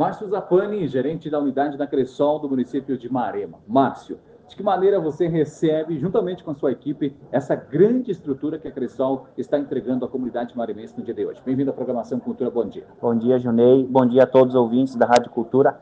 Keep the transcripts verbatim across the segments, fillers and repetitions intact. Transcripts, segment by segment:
Márcio Zappani, gerente da unidade da Cressol do município de Marema. Márcio, de que maneira você recebe, juntamente com a sua equipe, essa grande estrutura que a Cressol está entregando à comunidade maremense no dia de hoje? Bem-vindo à programação Cultura, bom dia. Bom dia, Junei, bom dia a todos os ouvintes da Rádio Cultura.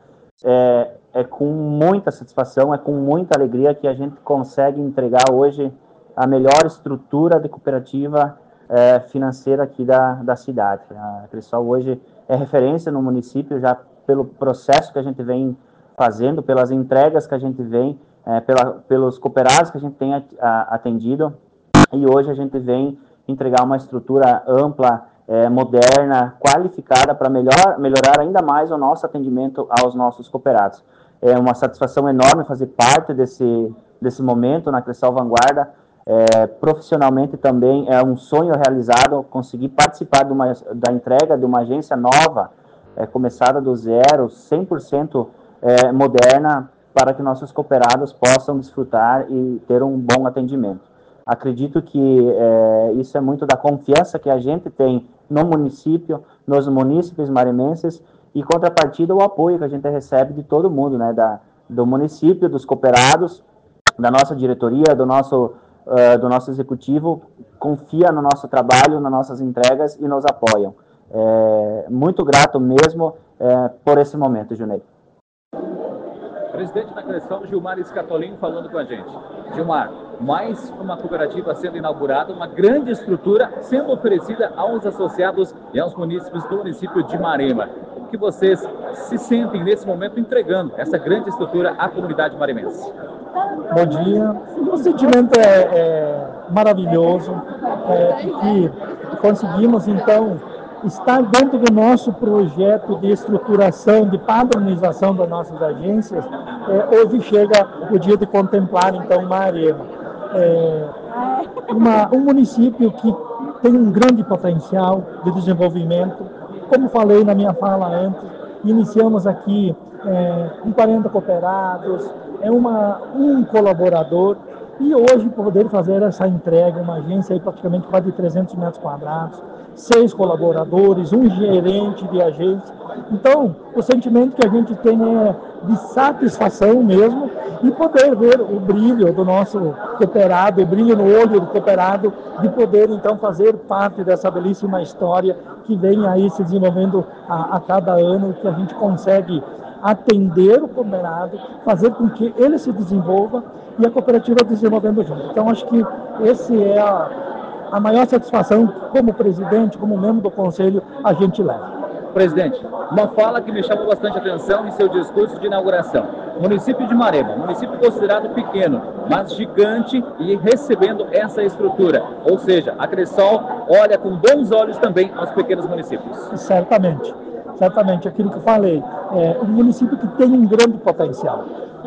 É, é com muita satisfação, é com muita alegria que a gente consegue entregar hoje a melhor estrutura de cooperativa é, financeira aqui da, da cidade. A Cressol hoje é referência no município já pelo processo que a gente vem fazendo, pelas entregas que a gente vem, é, pela, pelos cooperados que a gente tem atendido, e hoje a gente vem entregar uma estrutura ampla, é, moderna, qualificada para melhor, melhorar ainda mais o nosso atendimento aos nossos cooperados. É uma satisfação enorme fazer parte desse, desse momento na Cressol Vanguarda. É, profissionalmente também é um sonho realizado conseguir participar de uma, da entrega de uma agência nova, é, começada do zero, cem por cento é, moderna, para que nossos cooperados possam desfrutar e ter um bom atendimento. Acredito que é, isso é muito da confiança que a gente tem no município, nos munícipes maremenses, e contrapartida o apoio que a gente recebe de todo mundo, né, da, do município, dos cooperados, da nossa diretoria, do nosso, uh, do nosso executivo, confia no nosso trabalho, nas nossas entregas e nos apoiam. É, muito grato mesmo é, por esse momento, Junei. Presidente da Cressol, Gilmar Scatolin, falando com a gente. Gilmar, mais uma cooperativa sendo inaugurada, uma grande estrutura sendo oferecida aos associados e aos munícipes do município de Marema. Como que vocês se sentem nesse momento entregando essa grande estrutura à comunidade maremense? Bom dia. O sentimento é, é maravilhoso, é, que conseguimos, então, estar dentro do nosso projeto de estruturação, de padronização das nossas agências. É, hoje chega o dia de contemplar, então, Marema. É, uma, um município que tem um grande potencial de desenvolvimento. Como falei na minha fala antes, iniciamos aqui é, com quarenta cooperados, é uma, um colaborador, e hoje poder fazer essa entrega, uma agência aí praticamente quase de trezentos metros quadrados, seis colaboradores, um gerente de agência. Então, o sentimento que a gente tem é de satisfação mesmo, e poder ver o brilho do nosso cooperado, o brilho no olho do cooperado, de poder então fazer parte dessa belíssima história que vem aí se desenvolvendo a, a cada ano, que a gente consegue atender o cooperado, fazer com que ele se desenvolva e a cooperativa desenvolvendo junto. Então, acho que esse é a, a maior satisfação como presidente, como membro do conselho, a gente leva. Presidente, uma fala que me chamou bastante atenção em seu discurso de inauguração. Município de Marema, município considerado pequeno, mas gigante e recebendo essa estrutura. Ou seja, a Cressol olha com bons olhos também aos pequenos municípios. Certamente, certamente, aquilo que eu falei, é um município que tem um grande potencial.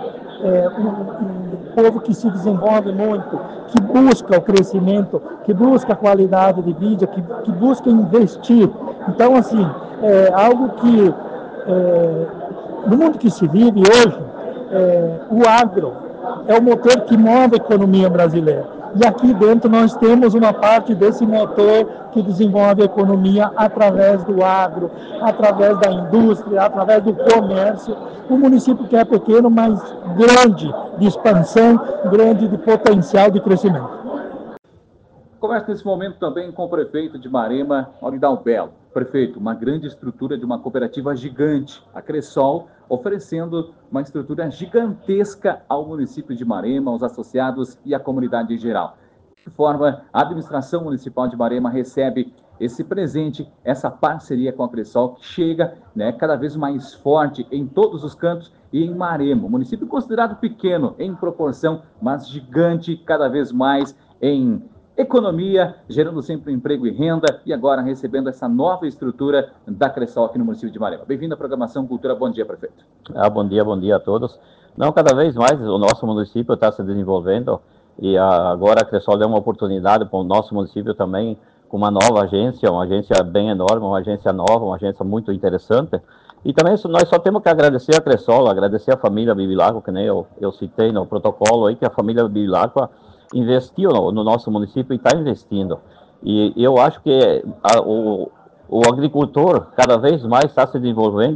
É um, um povo que se desenvolve muito, que busca o crescimento, que busca a qualidade de vida, que, que busca investir. Então, assim, é algo que, é, no mundo que se vive hoje, é, o agro é o motor que move a economia brasileira. E aqui dentro nós temos uma parte desse motor que desenvolve a economia através do agro, através da indústria, através do comércio. Um município que é pequeno, mas grande de expansão, grande de potencial de crescimento. Converso nesse momento também com o prefeito de Marema, Auridal Belo. Prefeito, uma grande estrutura de uma cooperativa gigante, a Cressol, oferecendo uma estrutura gigantesca ao município de Marema, aos associados e à comunidade em geral. De que forma a administração municipal de Marema recebe esse presente, essa parceria com a Cressol, que chega, né, cada vez mais forte em todos os cantos e em Marema, município considerado pequeno em proporção, mas gigante cada vez mais em economia, gerando sempre emprego e renda, e agora recebendo essa nova estrutura da Cressol aqui no município de Marema. Bem-vindo à programação Cultura. Bom dia, prefeito. Ah, bom dia, bom dia a todos. Não, cada vez mais o nosso município está se desenvolvendo, e agora a Cressol deu uma oportunidade para o nosso município também, com uma nova agência, uma agência bem enorme, uma agência nova, uma agência muito interessante. E também nós só temos que agradecer a Cressol, agradecer a família Bevilacqua, que nem eu, eu citei no protocolo aí, que a família Bevilacqua investiu no, no nosso município e está investindo. E eu acho que a, o, o agricultor cada vez mais está se desenvolvendo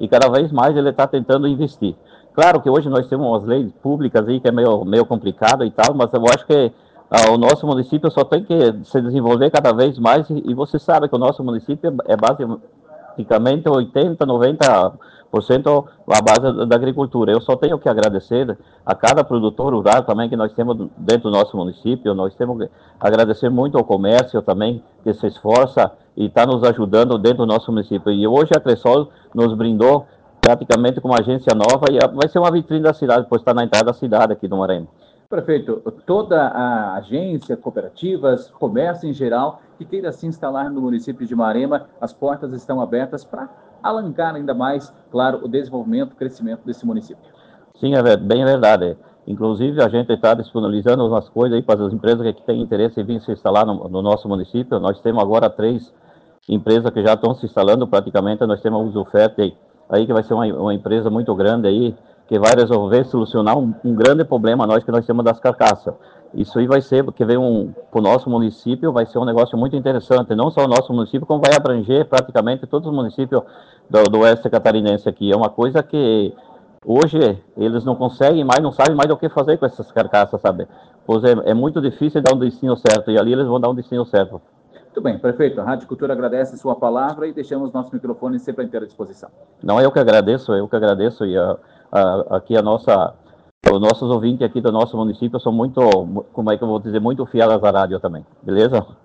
e cada vez mais ele está tentando investir. Claro que hoje nós temos umas leis públicas aí que é meio, meio complicado e tal, mas eu acho que ah, o nosso município só tem que se desenvolver cada vez mais, e, e você sabe que o nosso município é basicamente oitenta, noventa por cento a base da agricultura. Eu só tenho que agradecer a cada produtor rural também que nós temos dentro do nosso município. Nós temos que agradecer muito ao comércio também, que se esforça e está nos ajudando dentro do nosso município. E hoje a Cressol nos brindou praticamente com uma agência nova, e vai ser uma vitrine da cidade, pois está na entrada da cidade aqui do Marema. Prefeito, toda a agência, cooperativas, comércio em geral, que queira se instalar no município de Marema, as portas estão abertas para alancar ainda mais, claro, o desenvolvimento, o crescimento desse município. Sim, é bem verdade. Inclusive, a gente está disponibilizando umas coisas aí para as empresas que têm interesse em vir se instalar no, no nosso município. Nós temos agora três empresas que já estão se instalando praticamente. Nós temos a Usufete aí, que vai ser uma, uma empresa muito grande aí, que vai resolver, solucionar um, um grande problema nós que nós temos das carcaças. Isso aí vai ser, que vem um, para o nosso município, vai ser um negócio muito interessante, não só o nosso município, como vai abranger praticamente todos os municípios do, do oeste catarinense aqui. É uma coisa que hoje eles não conseguem mais, não sabem mais o que fazer com essas carcaças, sabe? Pois é, é muito difícil dar um destino certo, e ali eles vão dar um destino certo. Muito bem, prefeito, a Rádio Cultura agradece a sua palavra e deixamos nosso microfone sempre à inteira disposição. Não, eu que agradeço, eu que agradeço, e a, a, aqui a nossa, os nossos ouvintes aqui do nosso município são muito, como é que eu vou dizer, muito fiéis à rádio também, beleza?